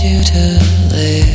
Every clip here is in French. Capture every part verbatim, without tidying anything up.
you to live.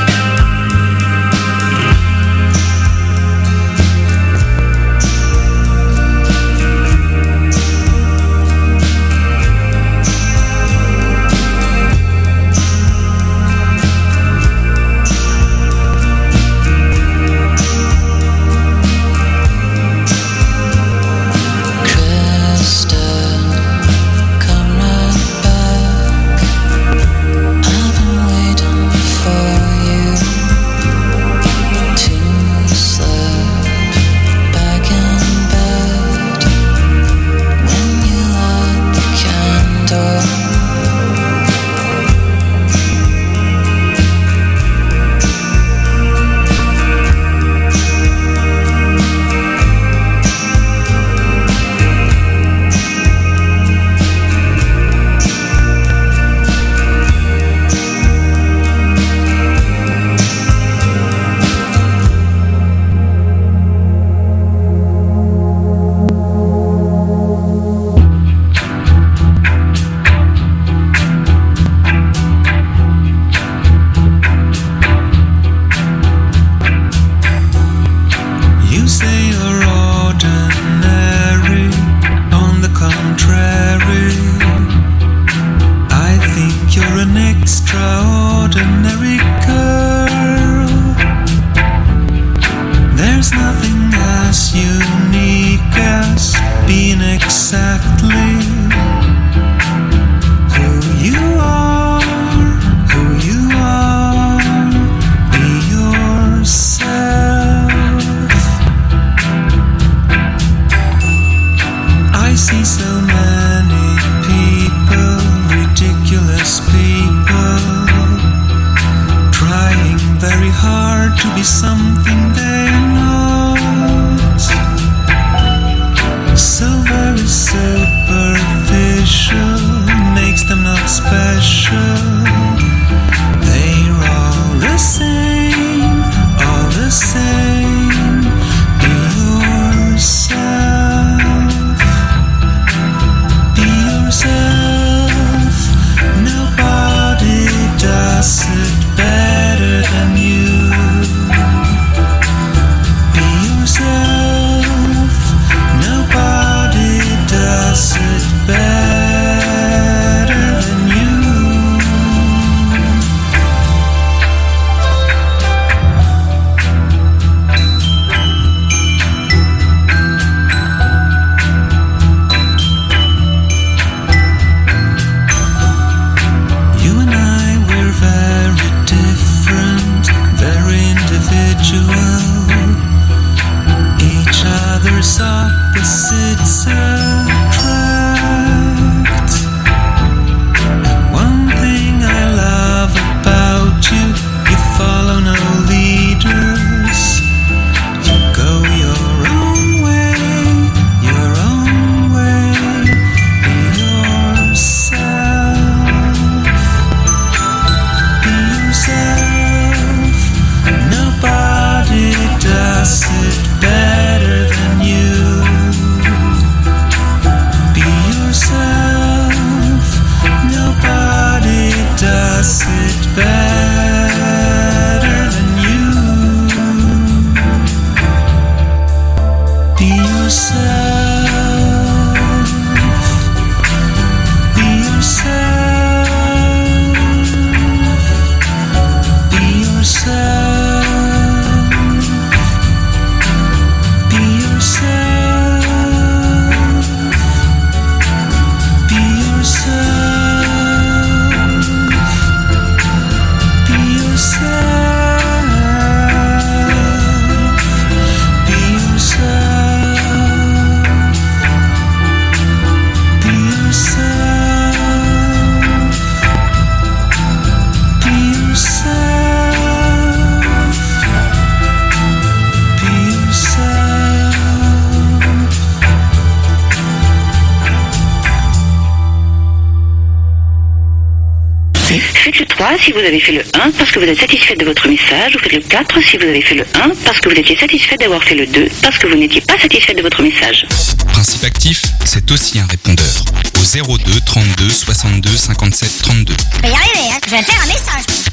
Faites le trois si vous avez fait le un parce que vous êtes satisfait de votre message, ou faites le quatre si vous avez fait le un parce que vous étiez satisfait d'avoir fait le deux parce que vous n'étiez pas satisfait de votre message. Principe actif, c'est aussi un répondeur. Au zéro deux trente-deux soixante-deux cinquante-sept trente-deux. Je vais y arriver, hein. Je vais faire un message.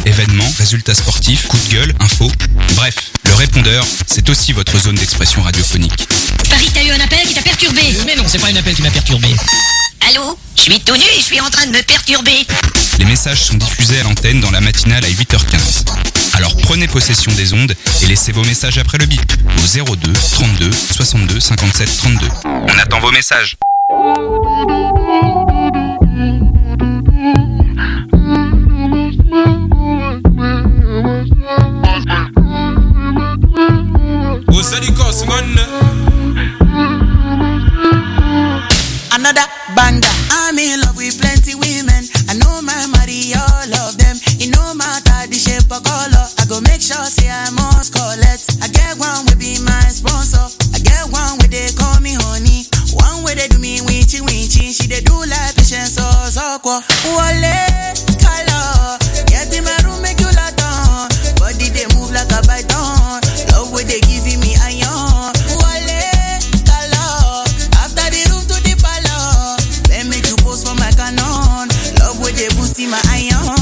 événements, résultats sportifs, coups de gueule, infos. Bref, le répondeur, c'est aussi votre zone d'expression radiophonique. Paris, t'as eu un appel qui t'a perturbé. Mais non, c'est pas un appel qui m'a perturbé. Allô? Je suis tout nu et je suis en train de me perturber. Les messages sont diffusés à l'antenne dans la matinale à huit heures quinze. Alors prenez possession des ondes et laissez vos messages après le bip au zéro deux trente-deux soixante-deux cinquante-sept trente-deux. On attend vos messages. Another banger. I'm in love with plenty women. I know my money, all of them. It no matter the shape or color. I go make sure say I must collect. I get one will be my sponsor. I get one where they call me honey. One where they do me winchy winchy. She they do like patience or so. Wale color. Get in my room make you lot on. Body they move like a python. Love where they giving me iron. Wale color. After the room to the palace. Then make you post for my canon. Love where they boosting my iron.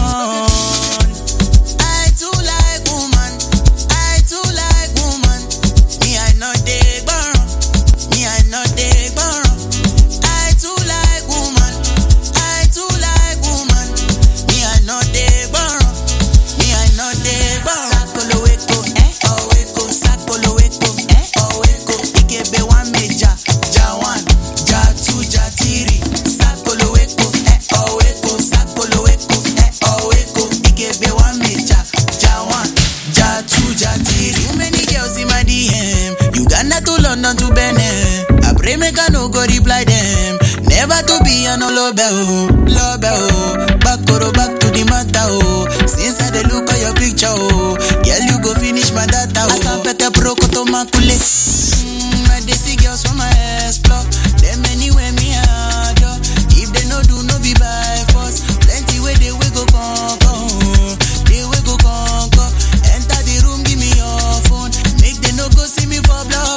I too like woman. I too like woman. Me I know they burn. Me I know they burn. I too like woman. I too like woman. Me I know they burn. Me I know they burn. Sakolo weko, eh? Oh weko, sakolo weko, eh? Oh weko. Ikebe one meja, ja one, ja two, ja three. Sakolo weko, eh? Oh weko, sakolo weko, eh? Oh weko. Ikebe one meja, ja one, ja two, ja three. Too many girls in my D M. Uganda to London to Benin. I pray make I no go reply them. Never to be an olobe oh, lobe oh. Back to back to the matter oh. Since I dey look at your picture oh, girl you go finish my data oh. Asapete pro koto makule. Mm, I dey see girls from my ass block. Them anywhere me adore. If they no do no be by force. Plenty way they we go conquer. They we go conquer. Enter the room give me your phone. Make they no go see me for blood.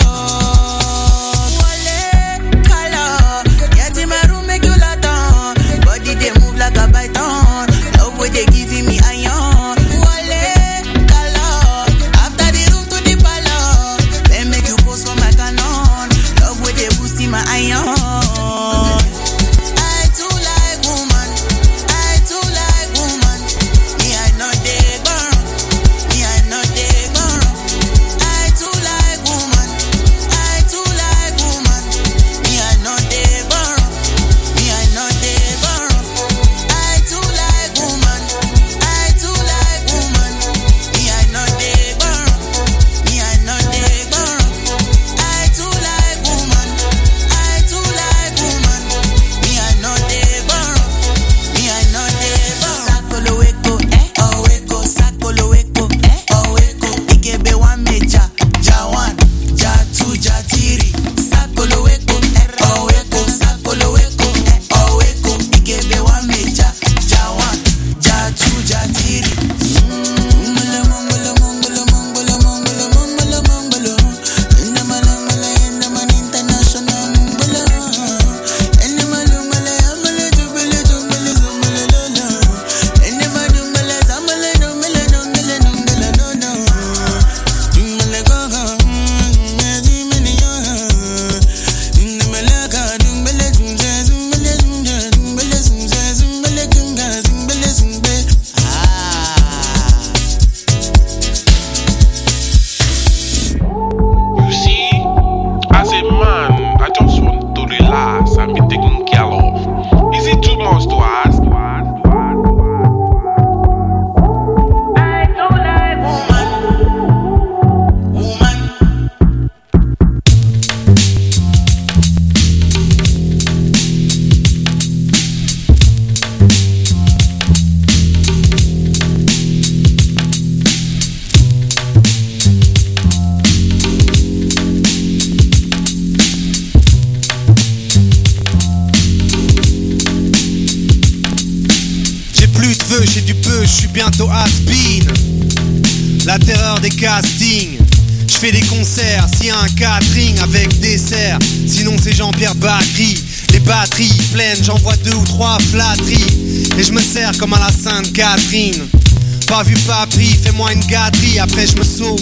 They move like a python. Love where they giving me iron. Wale color. After the room to the palace. Then make you post for my canon. Love where they boosting my iron. I too like woman. I too like woman. Me I know they burn. Me I know they burn. I too like woman. I too like woman. Me I know they burn. Me I know they burn. I too like woman. I too like woman. Me I know they burn. Me I know they burn. I too like woman. I too like woman. Me I know they burn. Me I know they burn. Sakolo weko, eh? Oh weko, sakolo weko, eh? Oh weko. Ikebe one meja, ja one, ja two, ja three. Sakolo weko, eh? Oh weko, sakolo weko, eh? Oh weko. Ikebe one meja, ja one, ja two, ja three. Mongolo, mongolo, mongolo, mongolo, mongolo, mongolo, mongolo. Enda malangala, enda man international mongolo. Enda malungala, amale jubile, jubile, jubile, lolo. Enda malungala, zamale, dungale, dungale, dungale, lolo. Dungale gogo, ngadi meni yo. Enda malaka, dungale, zumze, zumbale, zumze, zumbale, zumze, zumbale, gunga, zumbale, zumbe. Ah. You see, as a man, I just want to relax and be taken care of. Is it too much to ask? I too like woman. Woman. J'ai plus de vœux, j'ai du peu, je suis bientôt has-been. La terreur des castings. Je fais des concerts, s'il y a un catering avec dessert. Sinon c'est Jean-Pierre Bacry. Les batteries pleines, j'envoie deux ou trois flatteries. Et je me sers comme à la Sainte-Catherine. pas vu Papri, fais-moi une gâterie, après je me sauve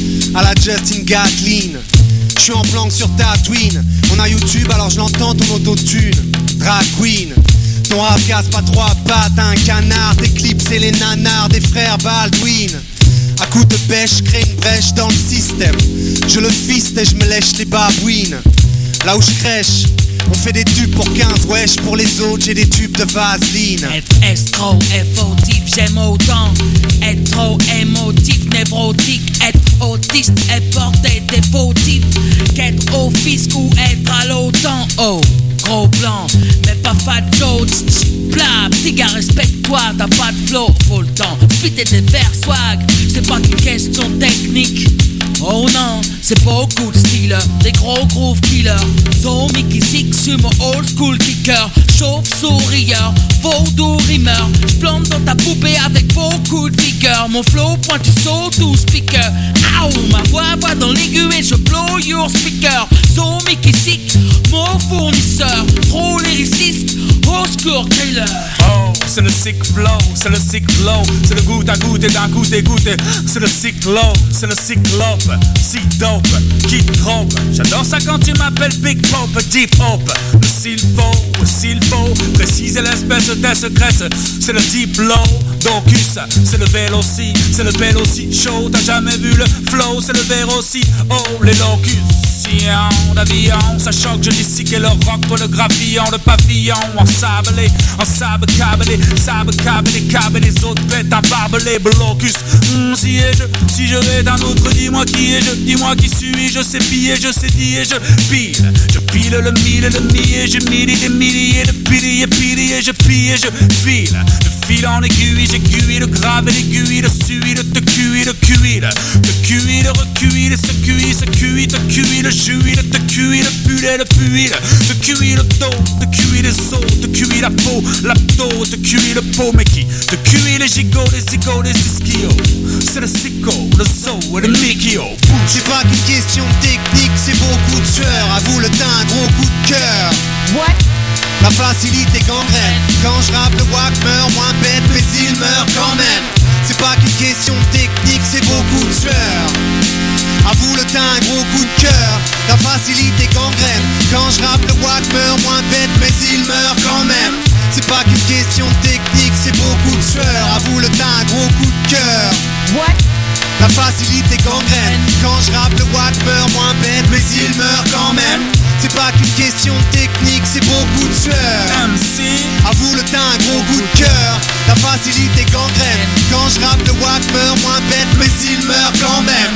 à la Justin Gatlin. Je suis en planque sur Tatooine. On a YouTube alors je l'entends ton autotune. Drag queen. Ton rap casse pas trois pattes, un canard. T'éclipses et les nanars des frères Baldwin. À coups de bêche, crée une brèche dans le système. Je le fiste et je me lèche les babouines. Là où je crèche, on fait des tubes pour quinze wesh. Pour les autres j'ai des tubes de vaseline. Être estro, fautif, j'aime autant. Être trop émotif, névrotique. Être autiste et porter des fautifs. Qu'être au fisc ou être à l'OTAN. Oh, gros plan, mais pas fat Joe. Plat, petit gars, respecte-toi, t'as pas de flow. Faut le temps, spit et des vers swag. C'est pas qu'une question technique. Oh non, c'est beaucoup de style, des gros groove killers. Tommy qui sur mon old school kicker. Chauve-sourieur, vaudou rimeur. J'plante dans ta poupée avec beaucoup de vigueur. Mon flow pointe du saut ou speaker. Ow, ma voix va dans l'aigu et je blow your speaker. Tommy qui sick, mon fournisseur. Trop lyriciste, au secours thriller. Oh, c'est le sick flow, c'est le sick flow. C'est le goutte à goutte et d'un coup t'écoutes. C'est le sick low, c'est le sick lope. Si dope, qui trompe. J'adore ça quand tu m'appelles Big Pop, Deep Hope. Le s'il faut, s'il faut préciser l'espèce de secrète. C'est le deep low, docus. C'est le vélo aussi, c'est le vélo aussi chaud. T'as jamais vu le flow, c'est le vélo aussi. Oh, les locutions d'avion, ça choque, je distique le rock pour le gravillon, le pavillon en sablé, en sable câblé, sable câblé, câblé, les autres bêtes à barbelé, blocus. Mmh, si et je, si je vais d'un autre, dis-moi qui est je, dis-moi qui suis-je, sais piller, je sais dire, je pile, je pile le mille, le millier, je mille des milliers de piliers, piliers, je pille, je file, de fil en aiguille, j'aiguille, le grave et l'aiguille, le suie, le te cuit, le cuit, le cuit, le recuit, le se cuit, se cuit, te cuit, le jus, le te cuit, le pulet, le puit, te cuit, le dos, te cuit les os, te cuit la peau, l'abdo, te cuit le pot, mais qui te cuit les gigots, les zigots, les ischios. C'est le sicko, le zoo et le mikio. C'est pas qu'une question technique, c'est beaucoup de sueur. À vous le teint, un gros coup de cœur. What? La facilité gangrène. Quand je rappe, le wack meurt moins bête, mais il meurt quand même. C'est pas qu'une question technique, c'est beaucoup de sueur. À vous le teint, un gros coup de cœur. La facilité gangrène. Quand je rappe, le wack meurt moins bête, mais il meurt quand même. C'est pas qu'une question technique, c'est beaucoup de sueur. À vous le teint, un gros coup de cœur. What? La facilité gangrène. Quand je rappe, le wack meurt moins bête, mais il meurt quand même. C'est pas qu'une question technique, c'est beaucoup de sueur. M C, à vous le teint, un gros coup de cœur. La facilité gangrène. Quand je rappe, le wack meurt moins bête, mais il meurt quand même.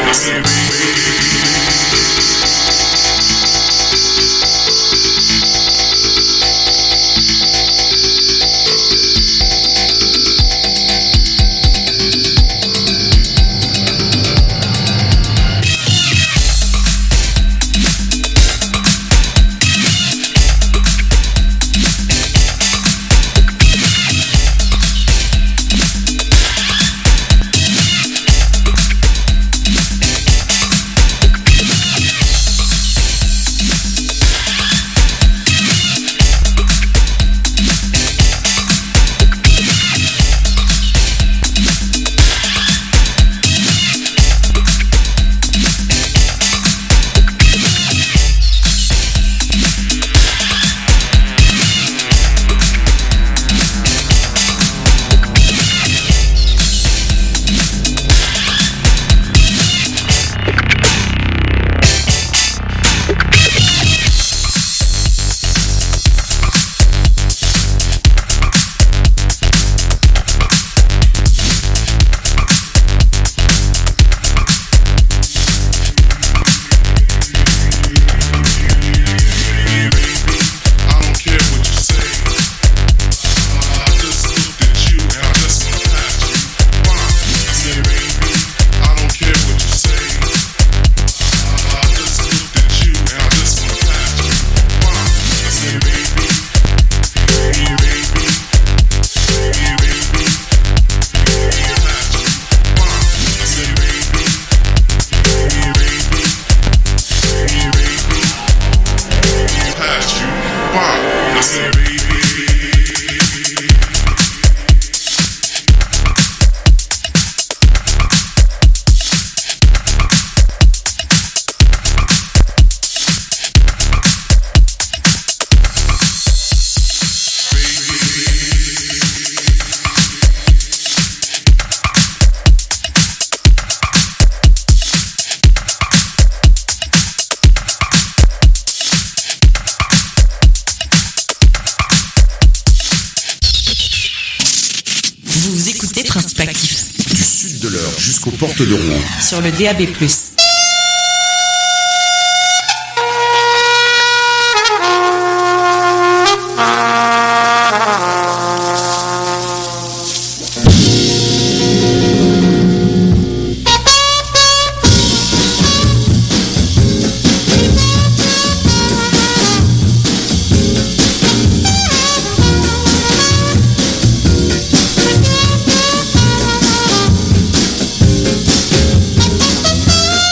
Principe Actif. Du sud de l'Eure jusqu'aux portes de Rouen. Sur le D A B plus. We'll be right back.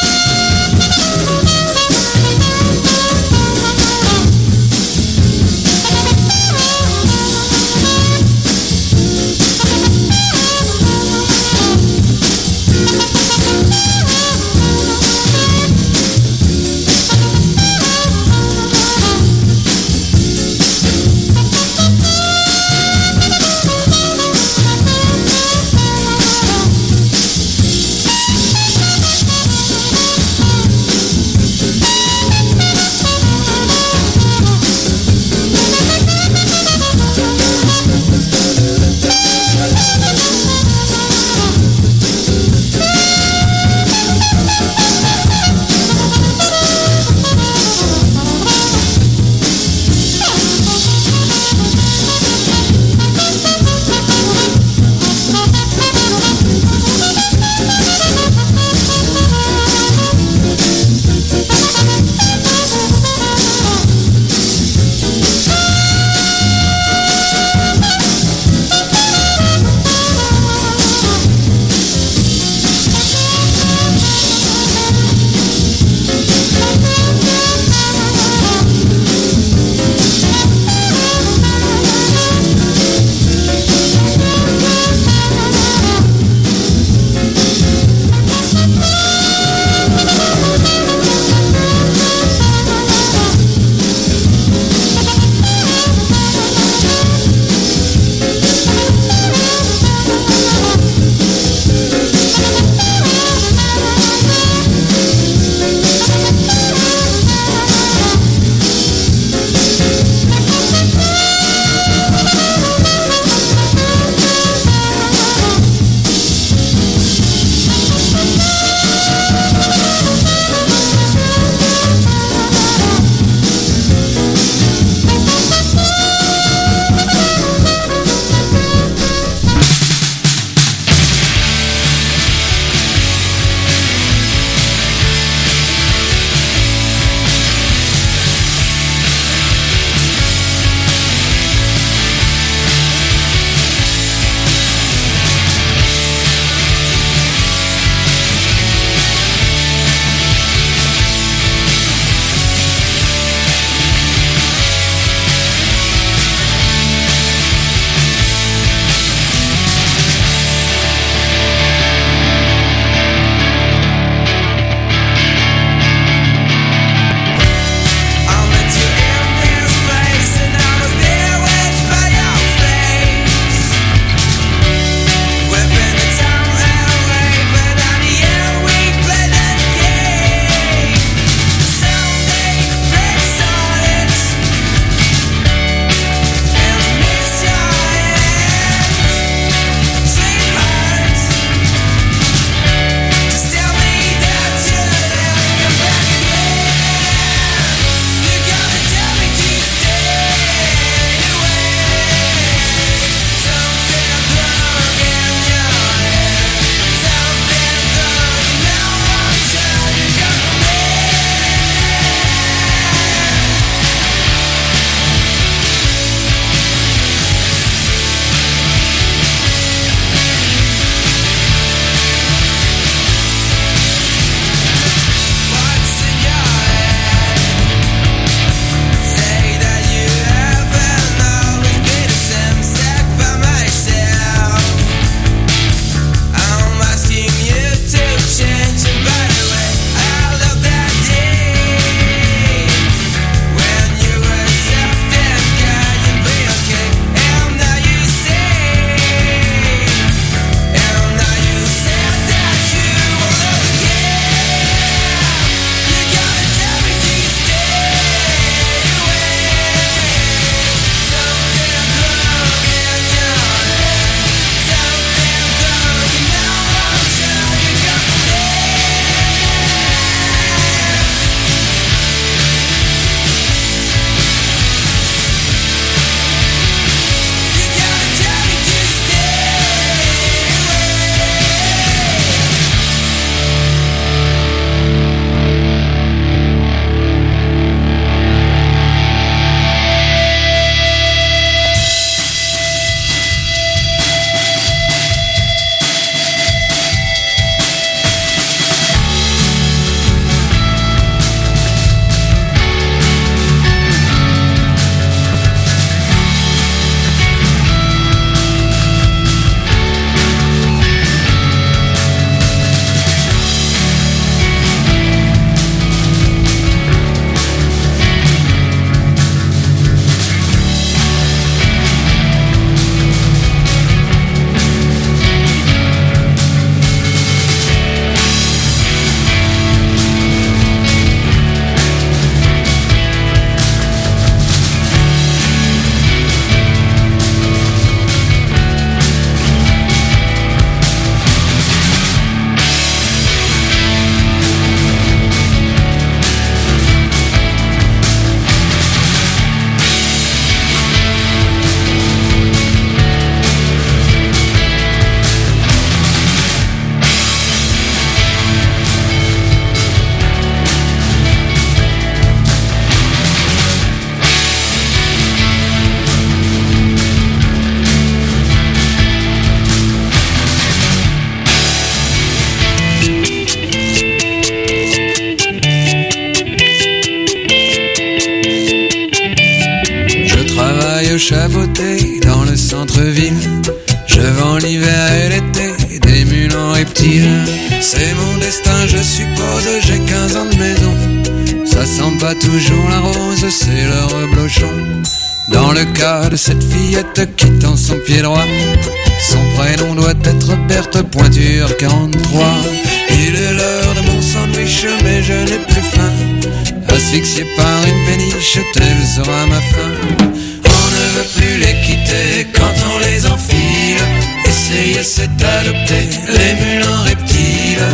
des mules en reptiles. C'est mon destin, je suppose, j'ai quinze ans de maison. Ça sent pas toujours la rose, c'est le reblochon. Dans le cas de cette fillette qui tend son pied droit, son prénom doit être Berthe Pointure quarante-trois. Il est l'heure de mon sandwich, mais je n'ai plus faim. Asphyxié par une péniche, telle sera ma fin. On ne veut plus les quitter quand on les enfile. Essayer c'est adopter les mules en reptiles.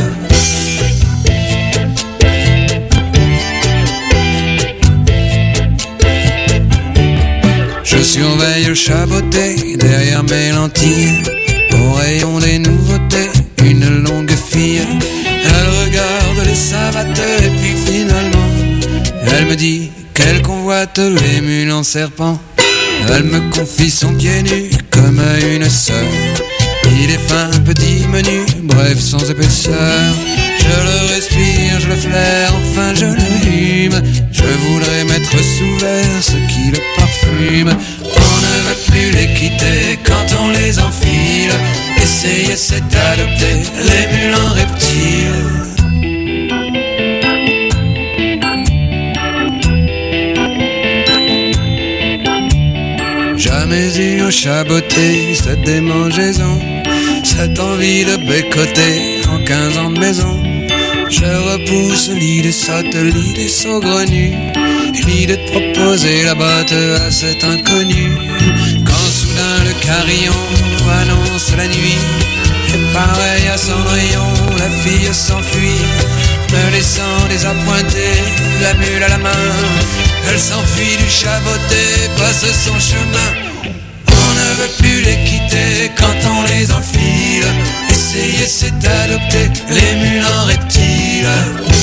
Je surveille le chaboté derrière mes lentilles. Au rayon des nouveautés, une longue fille. Elle regarde les savates et puis finalement elle me dit qu'elle convoite les mules en serpent. Elle me confie son pied nu comme à une sœur. Il est fin, petit, menu, bref sans épaisseur. Je le respire, je le flaire, enfin je le hume. Je voudrais mettre sous verre ce qui le parfume. On ne veut plus les quitter quand on les enfile. Essayer c'est adopter les mules en reptiles. Jamais eu au chaboté cette démangeaison, cette envie de bécoter en quinze ans de maison. Je repousse l'idée sotte, l'idée saugrenue, l'idée de proposer la botte à cet inconnu. Quand soudain le carillon annonce la nuit, et pareil à Cendrillon, la fille s'enfuit, me laissant désappointé, la mule à la main. Elle s'enfuit du chaboté, passe son chemin. On ne veut plus les quitter quand on les enfile. Essayer c'est adopter les mules en reptiles.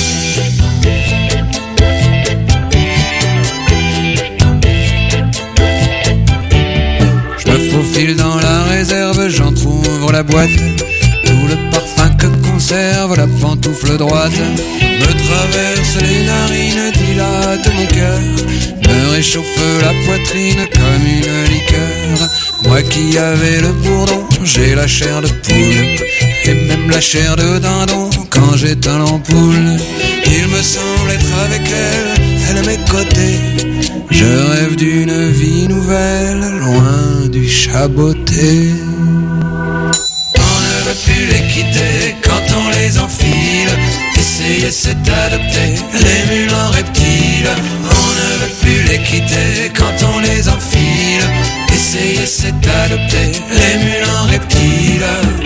Je me faufile dans la réserve, j'entrouvre la boîte. Tout le parfum que conserve la pantoufle droite me traverse les narines, dilate mon cœur, me réchauffe la poitrine comme une liqueur. Moi qui avais le bourdon, j'ai la chair de poule, et même la chair de dindon quand j'éteins l'ampoule. Il me semble être avec elle, elle à mes côtés. Je rêve d'une vie nouvelle, loin du chaboté. On ne veut plus les quitter quand on les enfile. Essayer c'est adopter les mules en reptiles. On ne veut plus les quitter quand on les enfile. Essayer c'est adopter les mules en reptiles.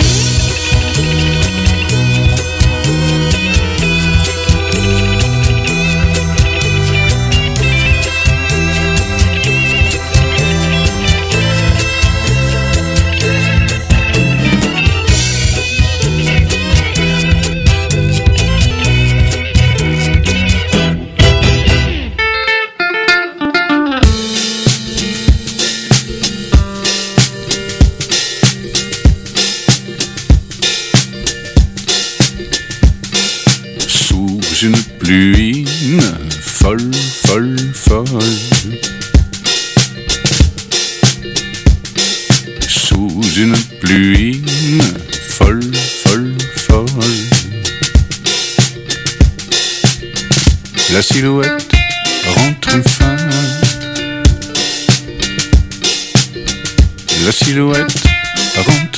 Une pluie folle, folle, folle. Sous une pluie folle, folle, folle. La silhouette rentre enfin. La silhouette rentre